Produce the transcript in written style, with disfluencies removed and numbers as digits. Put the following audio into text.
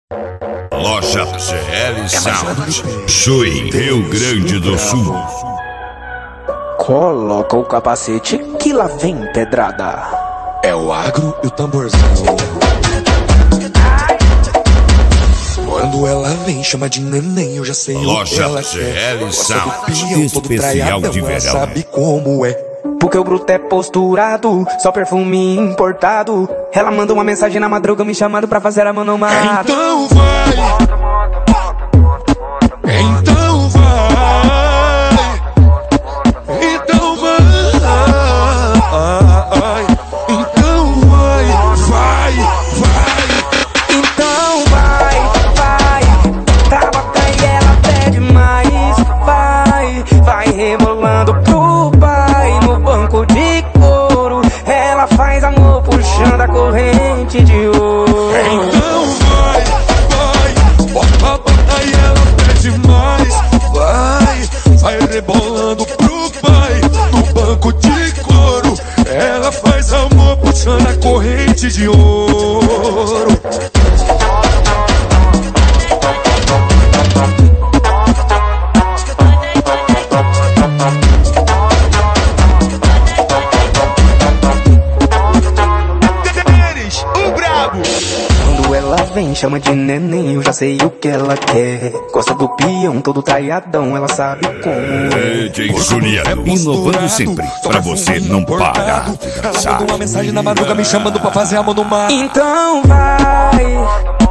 Loja GL Sound, Chuí, Rio Grande do Sul. Coloca o capacete que lá vem pedrada. É o agro e o tamborzão. Quando ela vem, chama de neném, eu já sei o que ela quer. GL Sound, Especial de verão, ela sabe como é. Porque o bruto é posturado, só perfume importado. Ela manda uma mensagem na madruga me chamando pra fazer a mão mata. Então vai, então vai, então vai, então vai, vai, vai. Então vai, tabaca e ela pede mais. Vai rebolando pro pai no banco de couro. Ela faz amor puxando a corrente de ouro. Então vai, bota e ela pede mais. Vai rebolando pro pai no banco de couro. Ela faz amor puxando a corrente de ouro. Quando ela vem, chama de neném, eu já sei o que ela quer. Gosta do peão, todo traiadão, ela sabe como é. DJ Juliano, inovando sempre, pra você não parar de dançar. Ela manda uma mensagem na madruga me chamando pra fazer amor no mar. Então vai,